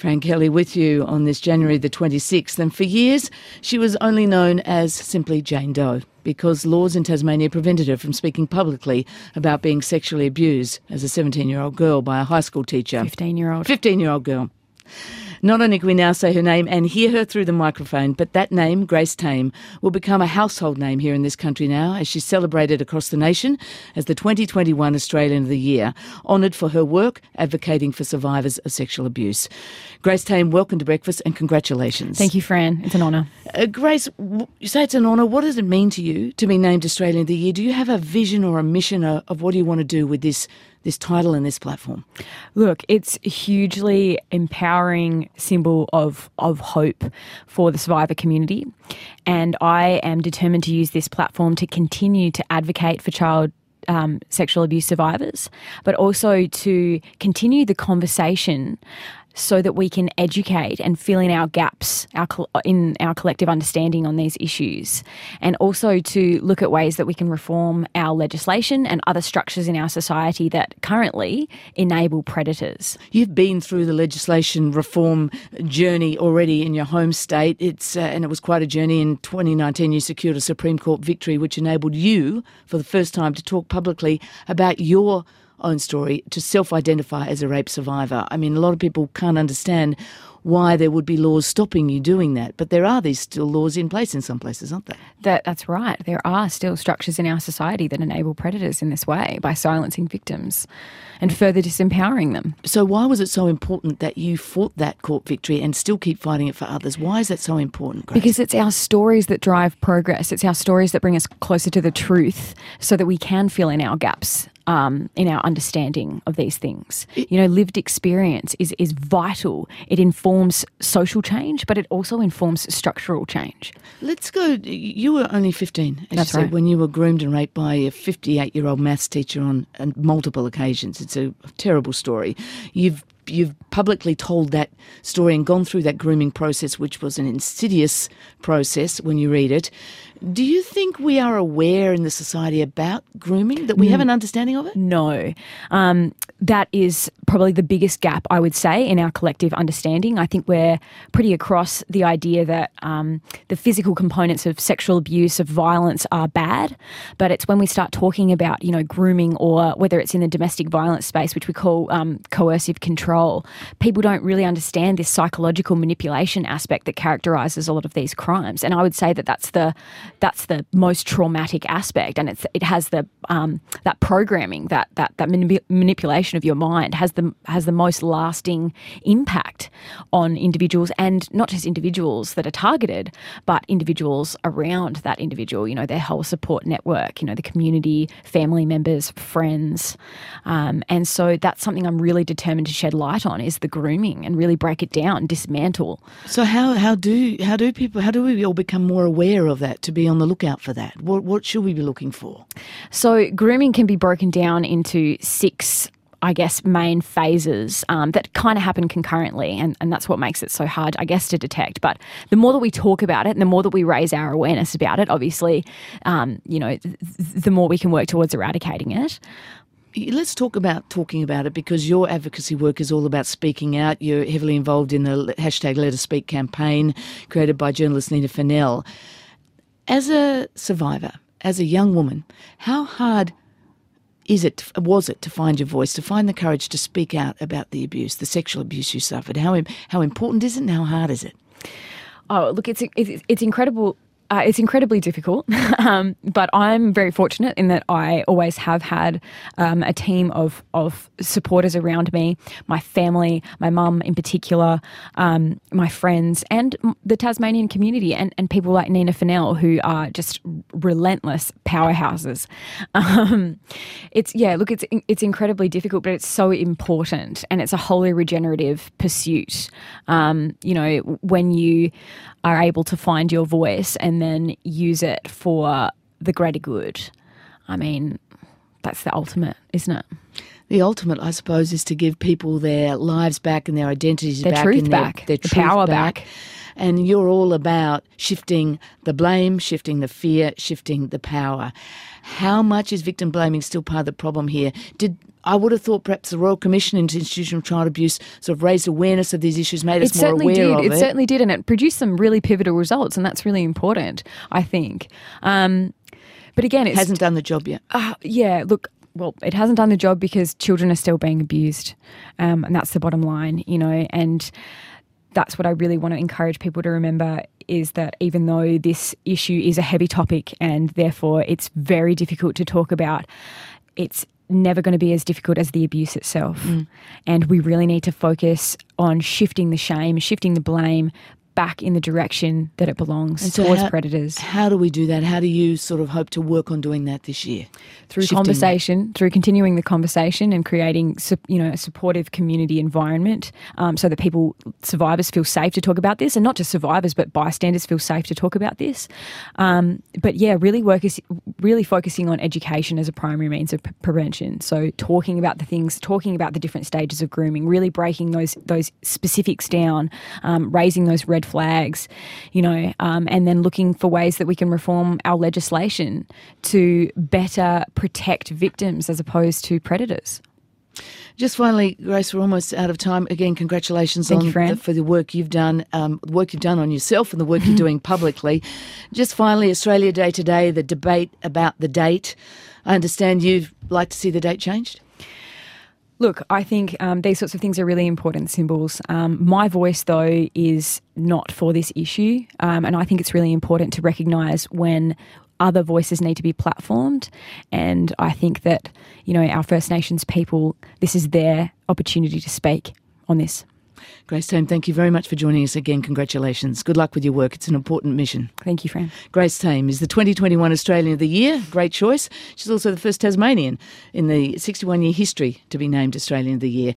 Fran Kelly with you on this January the 26th. And for years, she was only known as simply Jane Doe because laws in Tasmania prevented her from speaking publicly about being sexually abused as a 17-year-old girl by a high school teacher. 15-year-old girl. Not only can we now say her name and hear her through the microphone, but that name, Grace Tame, will become a household name here in this country now as she's celebrated across the nation as the 2021 Australian of the Year, honoured for her work advocating for survivors of sexual abuse. Grace Tame, welcome to Breakfast and congratulations. Thank you, Fran. It's an honour. Grace, you say it's an honour. What does it mean to you to be named Australian of the Year? Do you have a vision or a mission of what do you want to do with this title and this platform? Look, it's a hugely empowering symbol of hope for the survivor community, and I am determined to use this platform to continue to advocate for child sexual abuse survivors, but also to continue the conversation so that we can educate and fill in our gaps in our collective understanding on these issues, and also to look at ways that we can reform our legislation and other structures in our society that currently enable predators. You've been through the legislation reform journey already in your home state. And it was quite a journey. In 2019, you secured a Supreme Court victory which enabled you, for the first time, to talk publicly about your own story, to self-identify as a rape survivor. I mean, a lot of people can't understand why there would be laws stopping you doing that, but there are these still laws in place in some places, aren't there? That's right. There are still structures in our society that enable predators in this way by silencing victims and further disempowering them. So why was it so important that you fought that court victory and still keep fighting it for others? Why is that so important, Grace? Because it's our stories that drive progress. It's our stories that bring us closer to the truth so that we can fill in our gaps in our understanding of these things. Lived experience is vital. It informs social change, but it also informs structural change. Let's go. You were only 15, as That's you said, right. when you were groomed and raped by a 58-year-old maths teacher on multiple occasions. It's a terrible story. You've publicly told that story and gone through that grooming process, which was an insidious process when you read it. Do you think we are aware in the society about grooming, that we have an understanding of it? No. That is probably the biggest gap, I would say, in our collective understanding. I think we're pretty across the idea that the physical components of sexual abuse, of violence, are bad, but it's when we start talking about, grooming, or whether it's in the domestic violence space, which we call coercive control, people don't really understand this psychological manipulation aspect that characterises a lot of these crimes. And I would say that that's the most traumatic aspect, and it has that programming, that manipulation of your mind has the most lasting impact on individuals, and not just individuals that are targeted, but individuals around that individual, their whole support network, the community, family members, friends. And so that's something I'm really determined to shed light on, is the grooming, and really break it down, dismantle. So how do we all become more aware of that, to be on the lookout for that? What should we be looking for? So grooming can be broken down into 6, main phases that kind of happen concurrently, and that's what makes it so hard, to detect. But the more that we talk about it, and the more that we raise our awareness about it, obviously, the more we can work towards eradicating it. Let's talk about talking about it, because your advocacy work is all about speaking out. You're heavily involved in the hashtag Let Us Speak campaign created by journalist Nina Fennell. As a survivor, as a young woman, how hard was it to find your voice, to find the courage to speak out about the abuse, the sexual abuse you suffered? How important is it, and how hard is it? Oh, look, it's incredible. It's incredibly difficult, but I'm very fortunate in that I always have had a team of supporters around me, my family, my mum in particular, my friends, and the Tasmanian community, and people like Nina Fennell, who are just relentless powerhouses. It's incredibly difficult, but it's so important, and it's a wholly regenerative pursuit. When you are able to find your voice and then use it for the greater good. I mean, that's the ultimate, isn't it? The ultimate, I suppose, is to give people their lives back and their identities their back. Truth and back. Their the truth power back. and you're all about shifting the blame, shifting the fear, shifting the power. How much is victim blaming still part of the problem here? I would have thought perhaps the Royal Commission into Institutional Child Abuse sort of raised awareness of these issues, made us more aware of it. It certainly did, and it produced some really pivotal results, and that's really important, I think. But again, it hasn't done the job yet. Well, it hasn't done the job because children are still being abused, and that's the bottom line, and that's what I really want to encourage people to remember, is that even though this issue is a heavy topic and therefore it's very difficult to talk about, it's never going to be as difficult as the abuse itself. And we really need to focus on shifting the shame, shifting the blame back in the direction that it belongs, towards predators. How do we do that? How do you sort of hope to work on doing that this year? Through conversation, through continuing the conversation and creating a supportive community environment, so that survivors feel safe to talk about this, and not just survivors but bystanders feel safe to talk about this. Really focusing on education as a primary means of prevention. So talking about the different stages of grooming, really breaking those specifics down, raising those red flags, and then looking for ways that we can reform our legislation to better protect victims as opposed to predators. Just finally, Grace, we're almost out of time. Again, congratulations for the work you've done, on yourself and the work you're doing publicly. Just finally, Australia Day today, the debate about the date. I understand you'd like to see the date changed? Look, I think these sorts of things are really important symbols. My voice, though, is not for this issue, and I think it's really important to recognise when other voices need to be platformed, and I think that, our First Nations people, this is their opportunity to speak on this. Grace Tame, thank you very much for joining us again. Congratulations. Good luck with your work. It's an important mission. Thank you, Fran. Grace Tame is the 2021 Australian of the Year. Great choice. She's also the first Tasmanian in the 61-year history to be named Australian of the Year.